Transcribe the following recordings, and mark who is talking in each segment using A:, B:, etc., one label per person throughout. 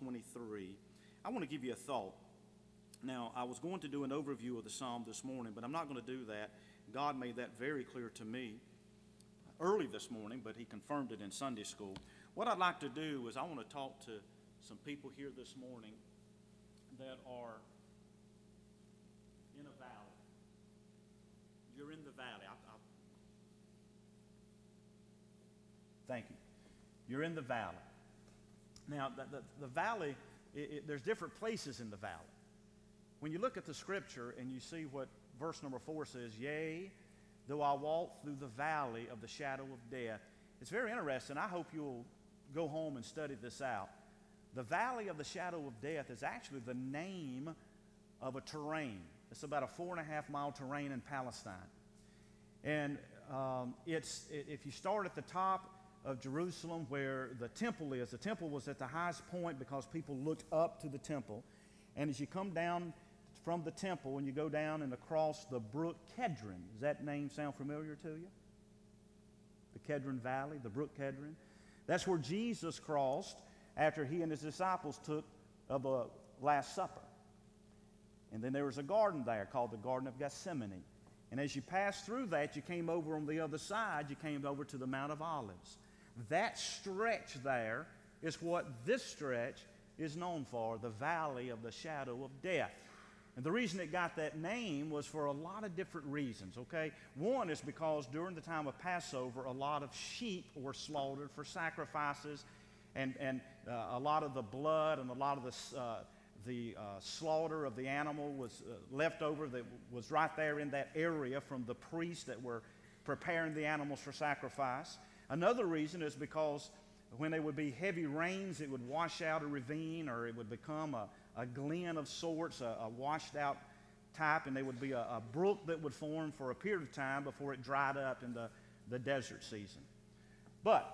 A: 23, I want to give you a thought. Now, I was going to do an overview of the psalm this morning, but I'm not going to do that. God made that very clear to me early this morning, but he confirmed it in Sunday school. What I'd like to do is I want to talk to some people here this morning that are in a valley. You're in the valley. Thank you. You're in the valley. Now, the valley, there's different places in the valley. When you look at the scripture and you see what verse number 4 says, yea, though I walk through the valley of the shadow of death. It's very interesting. I hope you'll go home and study this out. The valley of the shadow of death is actually the name of a terrain. It's about a 4.5-mile terrain in Palestine. And if you start at the top of Jerusalem where the temple is, the temple was at the highest point because people looked up to the temple. And as you come down from the temple and you go down and across the brook Kedron, does that name sound familiar to you? The Kedron Valley, the brook Kedron. That's where Jesus crossed after he and his disciples took of the Last Supper. And then there was a garden there called the Garden of Gethsemane. And as you passed through that, you came over on the other side, you came over to the Mount of Olives. That stretch there is what this stretch is known for, the Valley of the Shadow of Death. And the reason it got that name was for a lot of different reasons, okay? One is because during the time of Passover, a lot of sheep were slaughtered for sacrifices, and a lot of the blood and a lot of the slaughter of the animal was left over that was right there in that area from the priests that were preparing the animals for sacrifice. Another reason is because when there would be heavy rains, it would wash out a ravine, or it would become a glen of sorts, a washed out type, and there would be a brook that would form for a period of time before it dried up in the desert season. But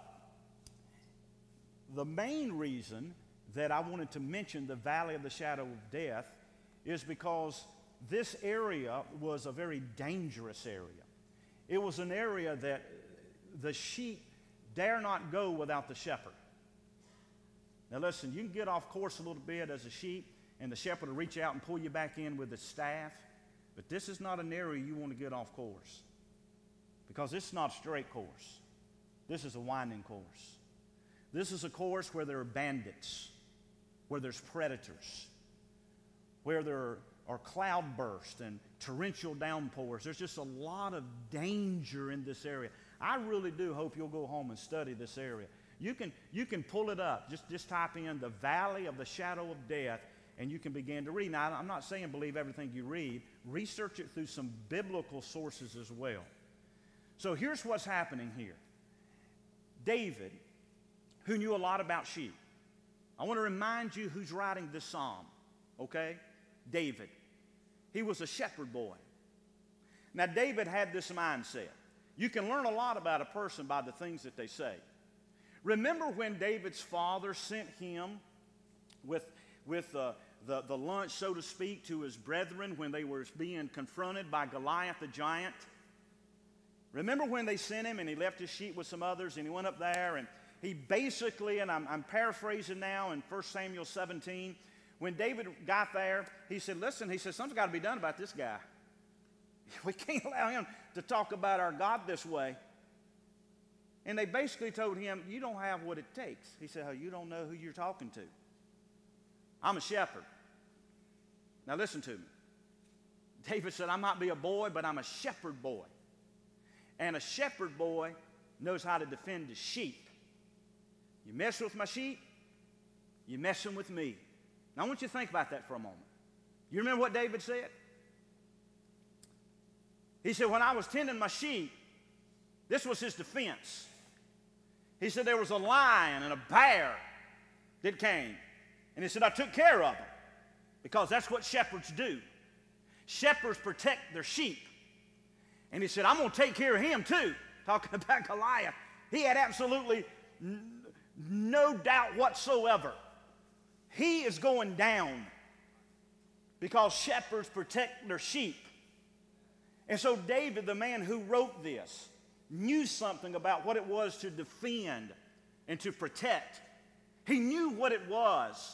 A: the main reason that I wanted to mention the Valley of the Shadow of Death is because this area was a very dangerous area. It was an area that the sheep dare not go without the shepherd. Now listen, you can get off course a little bit as a sheep, and the shepherd will reach out and pull you back in with his staff, but this is not an area you want to get off course, because it's not a straight course. This is a winding course. This is a course where there are bandits, where there's predators, where there are cloudbursts and torrential downpours. There's just a lot of danger in this area. I really do hope you'll go home and study this area. You can pull it up. Just type in the Valley of the Shadow of Death, and you can begin to read. Now, I'm not saying believe everything you read. Research it through some biblical sources as well. So here's what's happening here. David, who knew a lot about sheep. I want to remind you who's writing this psalm, okay? David. He was a shepherd boy. Now, David had this mindset. You can learn a lot about a person by the things that they say. Remember when David's father sent him with the lunch, so to speak, to his brethren when they were being confronted by Goliath the giant? Remember when they sent him and he left his sheep with some others and he went up there and he basically, and I'm paraphrasing now in 1 Samuel 17, when David got there, he said, listen, he said, something's got to be done about this guy. We can't allow him to talk about our God this way. And they basically told him, you don't have what it takes. He said, oh, you don't know who you're talking to. I'm a shepherd. Now listen to me. David said, I might be a boy, but I'm a shepherd boy. And a shepherd boy knows how to defend his sheep. You mess with my sheep, you're messing with me. Now I want you to think about that for a moment. You remember what David said? He said, when I was tending my sheep, this was his defense. He said there was a lion and a bear that came. And he said, I took care of them, because that's what shepherds do. Shepherds protect their sheep. And he said, I'm going to take care of him too. Talking about Goliath. He had absolutely no doubt whatsoever. He is going down because shepherds protect their sheep. And so David, the man who wrote this, knew something about what it was to defend and to protect. He knew what it was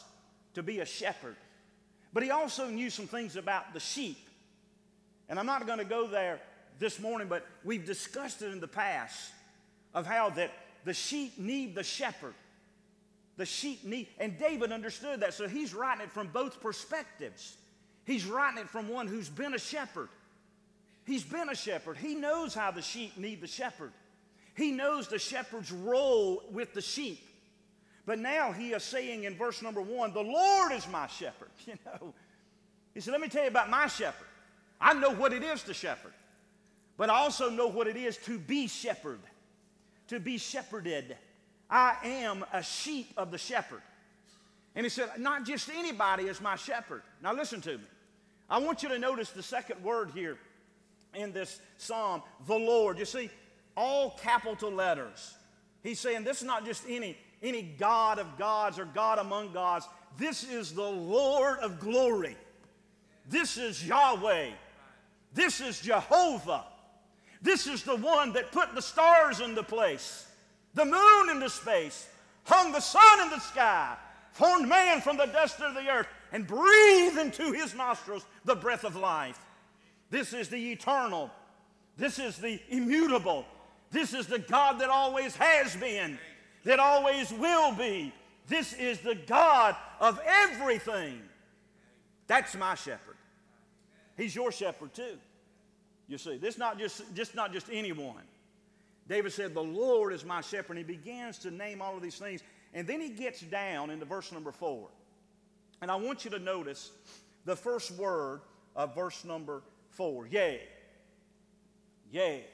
A: to be a shepherd. But he also knew some things about the sheep. And I'm not going to go there this morning, but we've discussed it in the past of how that the sheep need the shepherd. The sheep need, and David understood that, so he's writing it from both perspectives. He's writing it from one who's been a shepherd. He's been a shepherd. He knows how the sheep need the shepherd. He knows the shepherd's role with the sheep. But now he is saying in verse number 1, the Lord is my shepherd. You know, he said, let me tell you about my shepherd. I know what it is to shepherd, but I also know what it is to be shepherd, to be shepherded. I am a sheep of the shepherd. And he said, not just anybody is my shepherd. Now listen to me. I want you to notice the second word here in this psalm, the Lord. You see, all capital letters. He's saying this is not just any God of gods or God among gods. This is the Lord of glory. This is Yahweh. This is Jehovah. This is the one that put the stars into place, the moon into space, hung the sun in the sky, formed man from the dust of the earth, and breathed into his nostrils the breath of life. This is the eternal. This is the immutable. This is the God that always has been, that always will be. This is the God of everything. That's my shepherd. He's your shepherd too. You see, this is not just anyone. David said, the Lord is my shepherd. And he begins to name all of these things. And then he gets down into verse number 4. And I want you to notice the first word of verse number 4. Yea. Yea.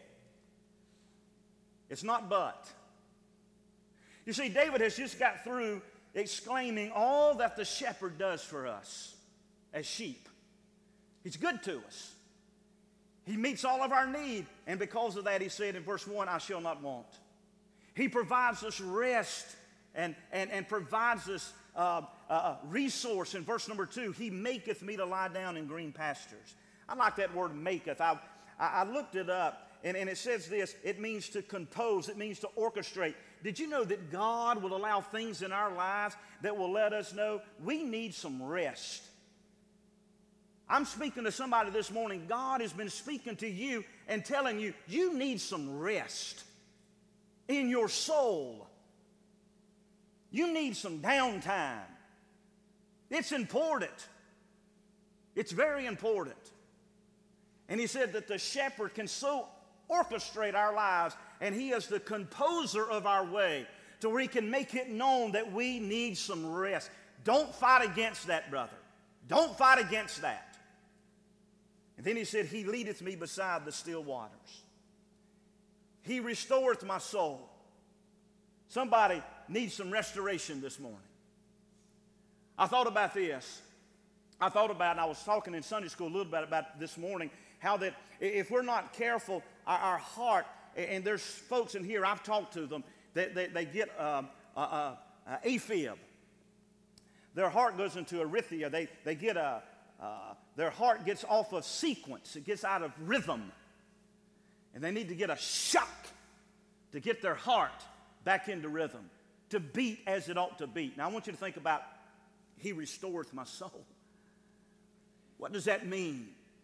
A: It's not but. You see, David has just got through exclaiming all that the shepherd does for us as sheep. He's good to us. He meets all of our need. And because of that, he said in verse 1, I shall not want. He provides us rest and provides us resource. In verse number 2, he maketh me to lie down in green pastures. I like that word maketh. I looked it up, and it says this. It means to compose. It means to orchestrate. Did you know that God will allow things in our lives that will let us know we need some rest? I'm speaking to somebody this morning. God has been speaking to you and telling you, you need some rest in your soul. You need some downtime. It's important. It's very important. And he said that the shepherd can so orchestrate our lives, and he is the composer of our way, to where he can make it known that we need some rest. Don't fight against that, brother. Don't fight against that. And then he said, he leadeth me beside the still waters. He restoreth my soul. Somebody needs some restoration this morning. I thought about this. And I was talking in Sunday school a little bit about this morning, how that if we're not careful, our heart, and there's folks in here, I've talked to them, they get AFib. Their heart goes into arrhythmia. They get their heart gets off of sequence. It gets out of rhythm. And they need to get a shock to get their heart back into rhythm, to beat as it ought to beat. Now, I want you to think about, he restoreth my soul. What does that mean?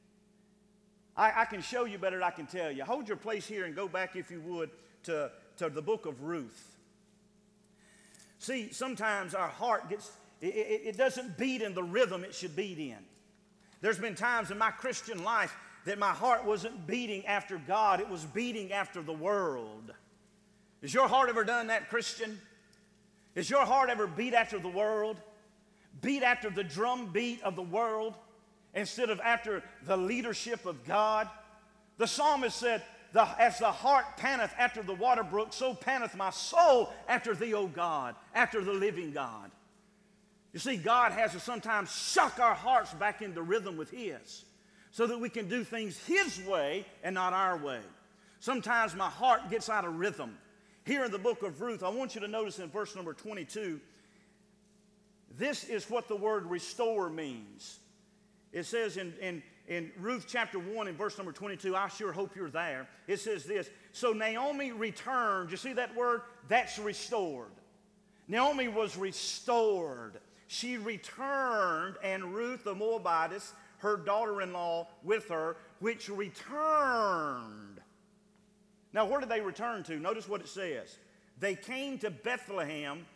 A: I can show you better than I can tell you. Hold your place here and go back, if you would, to the book of Ruth. See, sometimes our heart it doesn't beat in the rhythm it should beat in. There's been times in my Christian life that my heart wasn't beating after God, it was beating after the world. Has your heart ever done that, Christian? Has your heart ever beat after the world? Beat after the drum beat of the world instead of after the leadership of God? The psalmist said, as the heart panteth after the water brook, so panteth my soul after thee, O God, after the living God. You see, God has to sometimes shock our hearts back into rhythm with His, so that we can do things His way and not our way. Sometimes my heart gets out of rhythm. Here in the book of Ruth, I want you to notice in verse number 22, this is what the word restore means. It says in Ruth chapter 1 and verse number 22, I sure hope you're there. It says this, so Naomi returned. You see that word? That's restored. Naomi was restored. she returned, and Ruth the Moabitess, her daughter-in-law, with her, which returned. Now, where did they return to? Notice what it says. They came to Bethlehem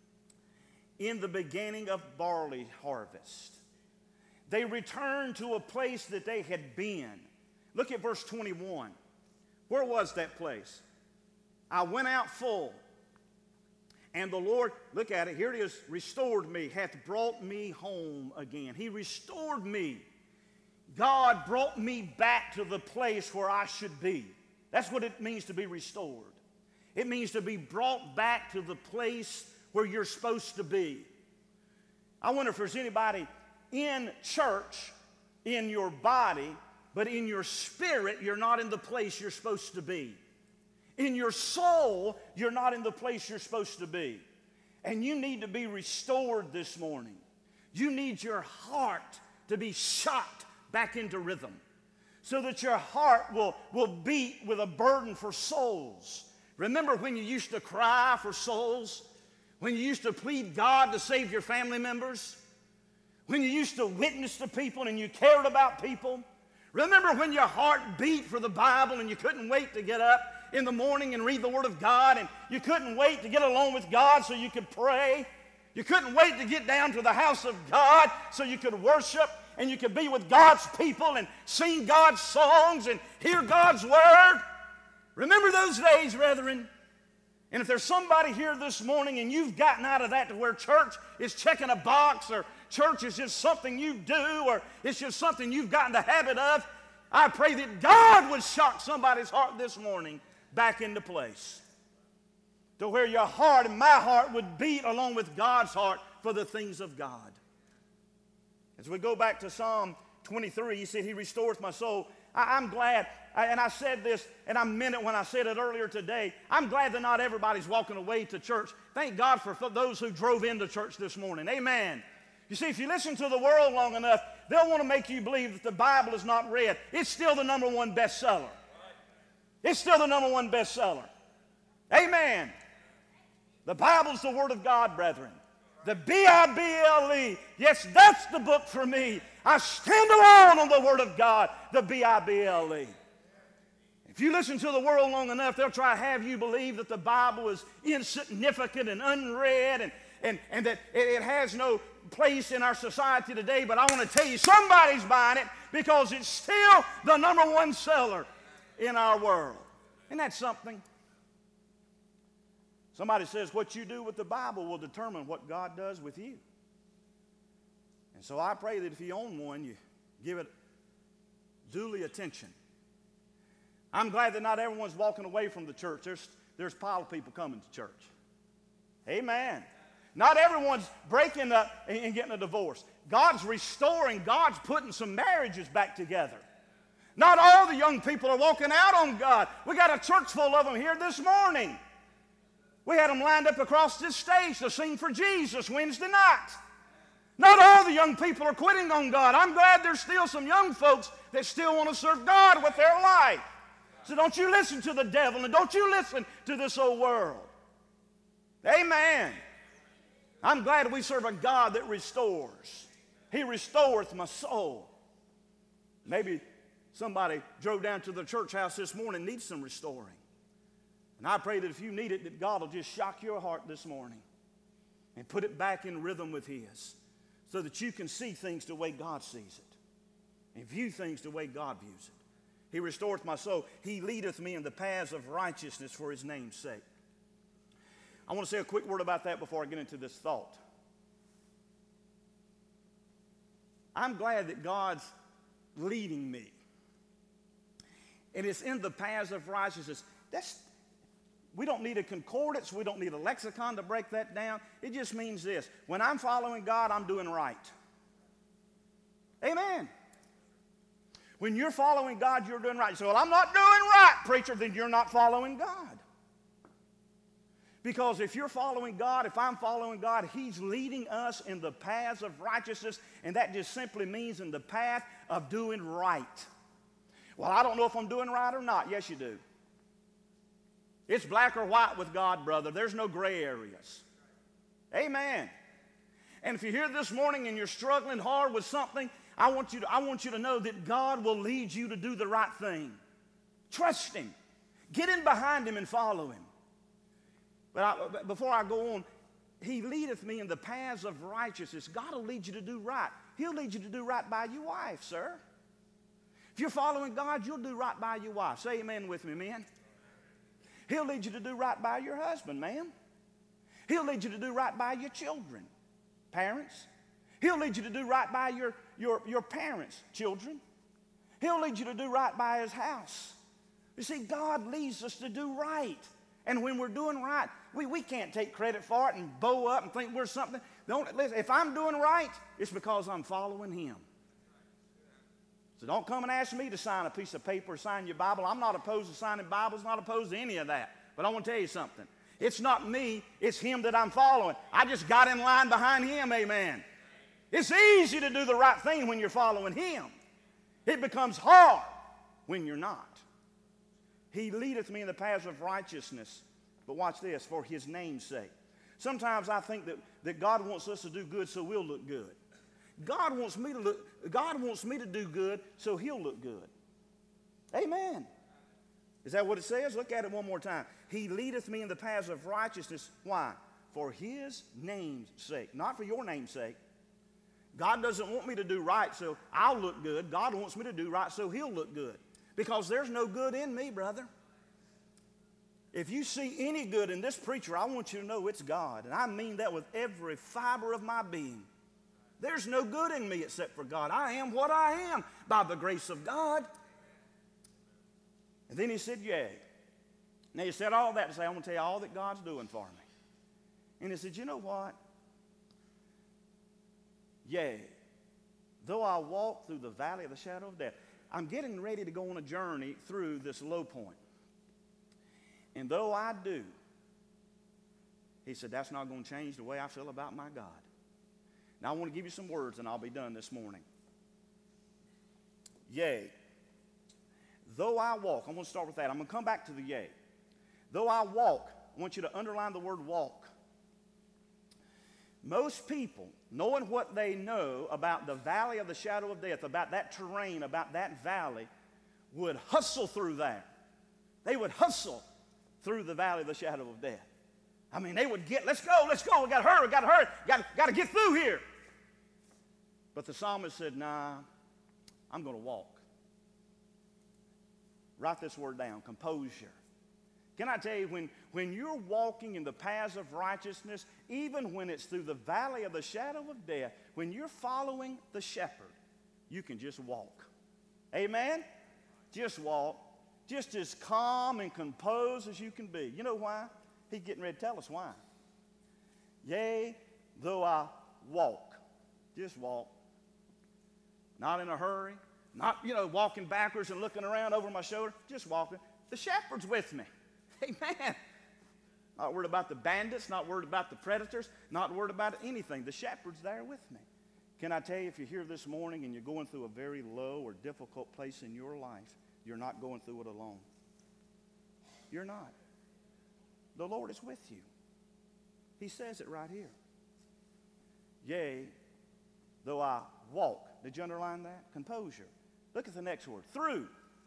A: in the beginning of barley harvest. They returned to a place that they had been. Look at verse 21. Where was that place? I went out full, and the Lord, look at it, here it is, restored me, hath brought me home again. He restored me. God brought me back to the place where I should be. That's what it means to be restored. It means to be brought back to the place where you're supposed to be. I wonder if there's anybody in church, in your body, but in your spirit, you're not in the place you're supposed to be. In your soul, you're not in the place you're supposed to be. And you need to be restored this morning. You need your heart to be shot back into rhythm so that your heart will beat with a burden for souls. Remember when you used to cry for souls? When you used to plead God to save your family members? When you used to witness to people and you cared about people? Remember when your heart beat for the Bible and you couldn't wait to get up in the morning and read the Word of God, and you couldn't wait to get alone with God so you could pray? You couldn't wait to get down to the house of God so you could worship and you could be with God's people and sing God's songs and hear God's Word? Remember those days, brethren? And if there's somebody here this morning and you've gotten out of that to where church is checking a box, or church is just something you do, or it's just something you've gotten the habit of, I pray that God would shock somebody's heart this morning back into place, to where your heart and my heart would beat along with God's heart for the things of God. As we go back to Psalm 23, he said, He restoreth my soul. I'm glad, and I said this, and I meant it when I said it earlier today, I'm glad that not everybody's walking away to church. Thank God for those who drove into church this morning. Amen. You see, if you listen to the world long enough, they'll want to make you believe that the Bible is not read. It's still the number one bestseller. It's still the number one bestseller. Amen. The Bible's the Word of God, brethren. The B-I-B-L-E. Yes, that's the book for me. I stand alone on the Word of God, the B-I-B-L-E. If you listen to the world long enough, they'll try to have you believe that the Bible is insignificant and unread and that it has no place in our society today. But I want to tell you, somebody's buying it because it's still the number one seller in our world. Isn't that something? Somebody says what you do with the Bible will determine what God does with you. And so I pray that if you own one, you give it duly attention. I'm glad that not everyone's walking away from the church. There's a pile of people coming to church. Amen. Not everyone's breaking up and getting a divorce. God's restoring. God's putting some marriages back together. Not all the young people are walking out on God. We got a church full of them here this morning. We had them lined up across this stage to sing for Jesus Wednesday night. Not all the young people are quitting on God. I'm glad there's still some young folks that still want to serve God with their life. So don't you listen to the devil, and don't you listen to this old world. Amen. I'm glad we serve a God that restores. He restoreth my soul. Maybe somebody drove down to the church house this morning and needs some restoring. And I pray that if you need it, that God will just shock your heart this morning and put it back in rhythm with His, so that you can see things the way God sees it and view things the way God views it. He restoreth my soul. He leadeth me in the paths of righteousness for His name's sake. I want to say a quick word about that before I get into this thought. I'm glad that God's leading me. And it's in the paths of righteousness. We don't need a concordance. We don't need a lexicon to break that down. It just means this. When I'm following God, I'm doing right. Amen. When you're following God, you're doing right. You say, well, I'm not doing right, preacher. Then you're not following God. Because if you're following God, if I'm following God, He's leading us in the paths of righteousness, and that just simply means in the path of doing right. Well, I don't know if I'm doing right or not. Yes, you do. It's black or white with God, brother. There's no gray areas. Amen. And if you're here this morning and you're struggling hard with something, I want you to know that God will lead you to do the right thing. Trust Him. Get in behind Him and follow Him. But before I go on, He leadeth me in the paths of righteousness. God will lead you to do right. He'll lead you to do right by your wife, sir. If you're following God, you'll do right by your wife. Say amen with me, man. He'll lead you to do right by your husband, man. He'll lead you to do right by your children, parents. He'll lead you to do right by your parents, children. He'll lead you to do right by His house. You see, God leads us to do right. And when we're doing right, we can't take credit for it and bow up and think we're something. Listen, if I'm doing right, it's because I'm following Him. So don't come and ask me to sign a piece of paper or sign your Bible. I'm not opposed to signing Bibles, not opposed to any of that. But I want to tell you something. It's not me, it's Him that I'm following. I just got in line behind Him, amen. It's easy to do the right thing when you're following Him. It becomes hard when you're not. He leadeth me in the paths of righteousness. But watch this, for His name's sake. Sometimes I think that God wants us to do good so we'll look good. God wants me to do good so He'll look good. Amen. Is that what it says? Look at it one more time. He leadeth me in the paths of righteousness. Why? For His name's sake. Not for your name's sake. God doesn't want me to do right so I'll look good. God wants me to do right so He'll look good. Because there's no good in me, brother. If you see any good in this preacher, I want you to know it's God. And I mean that with every fiber of my being. There's no good in me except for God. I am what I am by the grace of God. And then He said, yea. Now He said all that to say, I want to tell you all that God's doing for me. And He said, you know what? Yea, though I walk through the valley of the shadow of death. I'm getting ready to go on a journey through this low point. And though I do, He said, that's not going to change the way I feel about my God. Now I want to give you some words and I'll be done this morning. Yea, though I walk, I'm going to start with that. I'm going to come back to the yea. Though I walk, I want you to underline the word walk. Most people, knowing what they know about the valley of the shadow of death, about that terrain, about that valley, would hustle through that. They would hustle through the valley of the shadow of death. I mean, they would get, let's go, we got to hurry, got to get through here. But the psalmist said, nah, I'm going to walk. Write this word down, composure. Can I tell you, when you're walking in the paths of righteousness, even when it's through the valley of the shadow of death, when you're following the shepherd, you can just walk. Amen? Just walk. Just as calm and composed as you can be. You know why? He's getting ready to tell us why. Yea, though I walk. Just walk. Not in a hurry. Not, walking backwards and looking around over my shoulder. Just walking. The shepherd's with me. Amen. Not worried about the bandits, not worried about the predators, not worried about anything. The shepherd's there with me. Can I tell you, if you're here this morning and you're going through a very low or difficult place in your life, you're not going through it alone. You're not. The Lord is with you. He says it right here. Yea, though I walk. Did you underline that? Composure. Look at the next word. Through.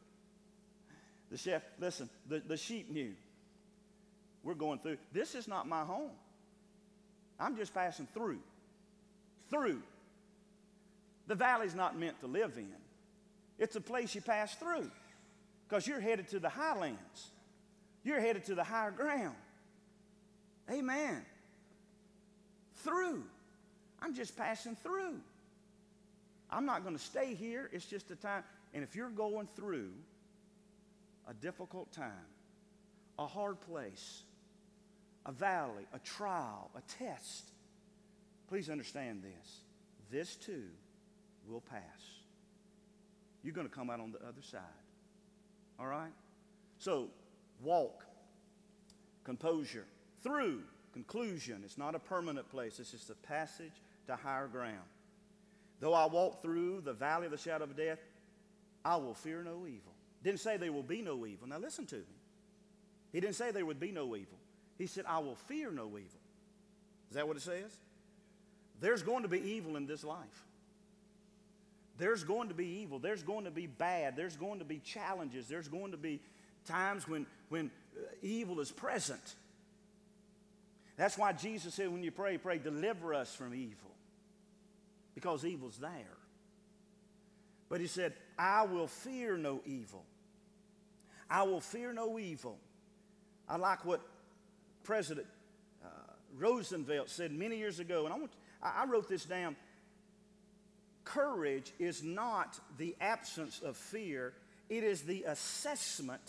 A: The sheep knew. We're going through. This is not my home. I'm just passing through. Through. The valley's not meant to live in. It's a place you pass through. Because you're headed to the highlands. You're headed to the higher ground. Amen. Through. I'm just passing through. I'm not going to stay here. It's just a time. And if you're going through a difficult time, a hard place, a valley, a trial, a test, please understand this. This too will pass. You're going to come out on the other side. All right? So, walk, composure, through, conclusion. It's not a permanent place. It's just a passage to higher ground. Though I walk through the valley of the shadow of death, I will fear no evil. Didn't say there will be no evil. Now listen to me. He didn't say there would be no evil. He said, I will fear no evil. Is that what it says? There's going to be evil in this life. There's going to be evil. There's going to be bad. There's going to be challenges. There's going to be times when evil is present. That's why Jesus said when you pray, deliver us from evil. Because evil's there. But he said, I will fear no evil. I will fear no evil. I like what President Roosevelt said many years ago, and I wrote this down. Courage is not the absence of fear. It is the assessment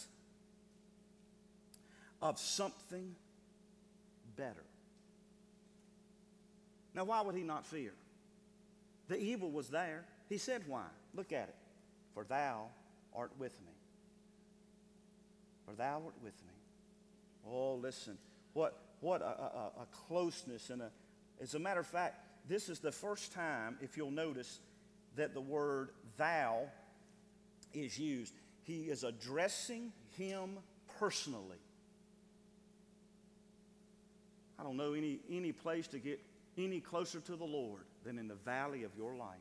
A: of something better. Now, why would he not fear? The evil was there. He said why. Look at it. For thou art with me. For thou art with me. Oh, listen. What a closeness. As a matter of fact, this is the first time, if you'll notice, that the word thou is used. He is addressing him personally. I don't know any place to get any closer to the Lord than in the valley of your life.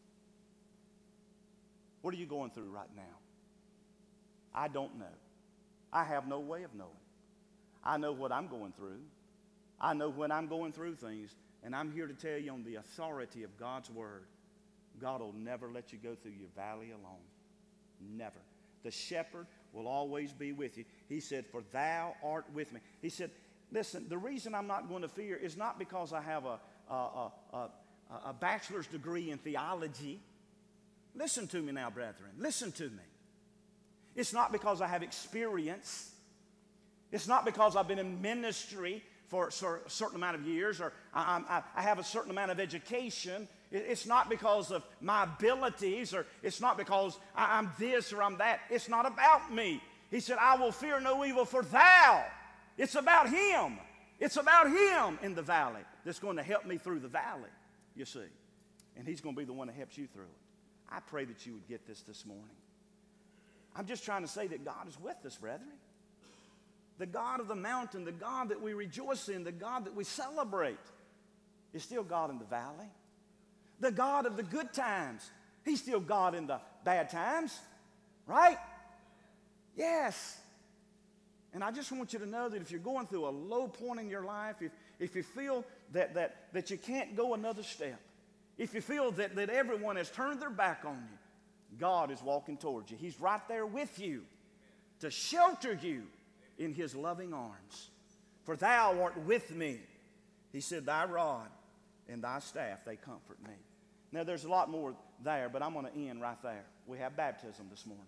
A: What are you going through right now? I don't know. I have no way of knowing. I know what I'm going through. I know when I'm going through things, and I'm here to tell you on the authority of God's word, God will never let you go through your valley alone. Never. The shepherd will always be with you. He said, for thou art with me. He said, listen, the reason I'm not going to fear is not because I have a bachelor's degree in theology. Listen to me now, brethren. Listen to me. It's not because I have experience. It's not because I've been in ministry for a certain amount of years, or I have a certain amount of education. It's not because of my abilities, or it's not because I'm this or I'm that. It's not about me. He said, I will fear no evil, for thou. It's about him. It's about him in the valley that's going to help me through the valley, you see. And he's going to be the one that helps you through it. I pray that you would get this morning. I'm just trying to say that God is with us, brethren. The God of the mountain, the God that we rejoice in, the God that we celebrate is still God in the valley. The God of the good times, he's still God in the bad times, right? Yes. And I just want you to know that if you're going through a low point in your life, if you feel that you can't go another step, if you feel that everyone has turned their back on you, God is walking towards you. He's right there with you to shelter you in his loving arms. For thou art with me. He said, thy rod and thy staff, they comfort me. Now, there's a lot more there, but I'm going to end right there. We have baptism this morning.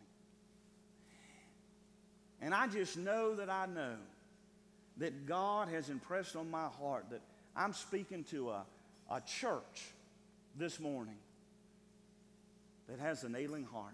A: And I just know that God has impressed on my heart that I'm speaking to a church this morning that has an ailing heart.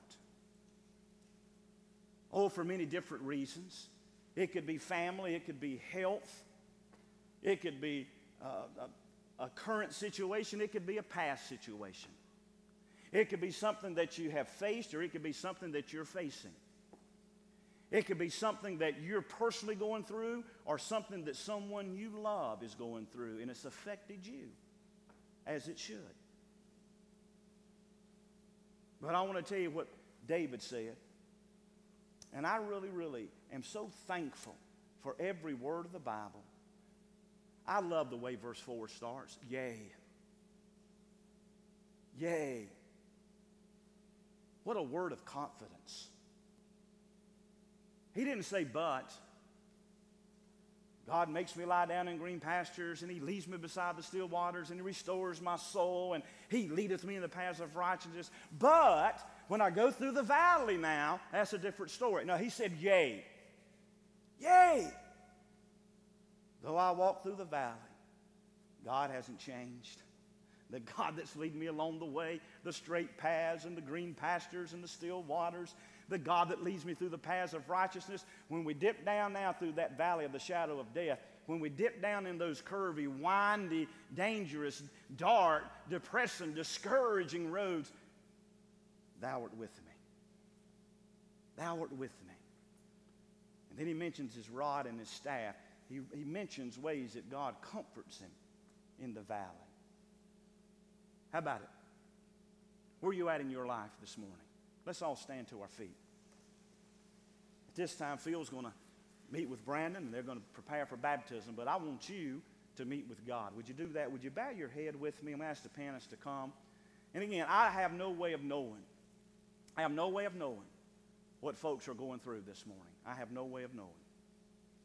A: Oh, for many different reasons. It could be family. It could be health. It could be a current situation. It could be a past situation. It could be something that you have faced, or it could be something that you're facing. It could be something that you're personally going through, or something that someone you love is going through, and it's affected you, as it should. But I want to tell you what David said. And I really, really am so thankful for every word of the Bible. I love the way verse 4 starts. Yea. Yea. What a word of confidence. He didn't say but. God makes me lie down in green pastures, and he leads me beside the still waters, and he restores my soul, and he leadeth me in the paths of righteousness. But when I go through the valley now, that's a different story. No, he said, yea. Yea. Though I walk through the valley, God hasn't changed. The God that's leading me along the way, the straight paths and the green pastures and the still waters, the God that leads me through the paths of righteousness. When we dip down now through that valley of the shadow of death, when we dip down in those curvy, windy, dangerous, dark, depressing, discouraging roads, thou art with me. Thou art with me. And then he mentions his rod and his staff. He mentions ways that God comforts him in the valley. How about it? Where are you at in your life this morning? Let's all stand to our feet. At this time, Phil's going to meet with Brandon, and they're going to prepare for baptism, but I want you to meet with God. Would you do that? Would you bow your head with me? I'm going to ask the pianist to come. And again, I have no way of knowing. I have no way of knowing what folks are going through this morning. I have no way of knowing.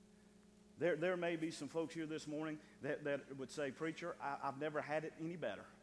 A: There may be some folks here this morning that would say, Preacher, I've never had it any better.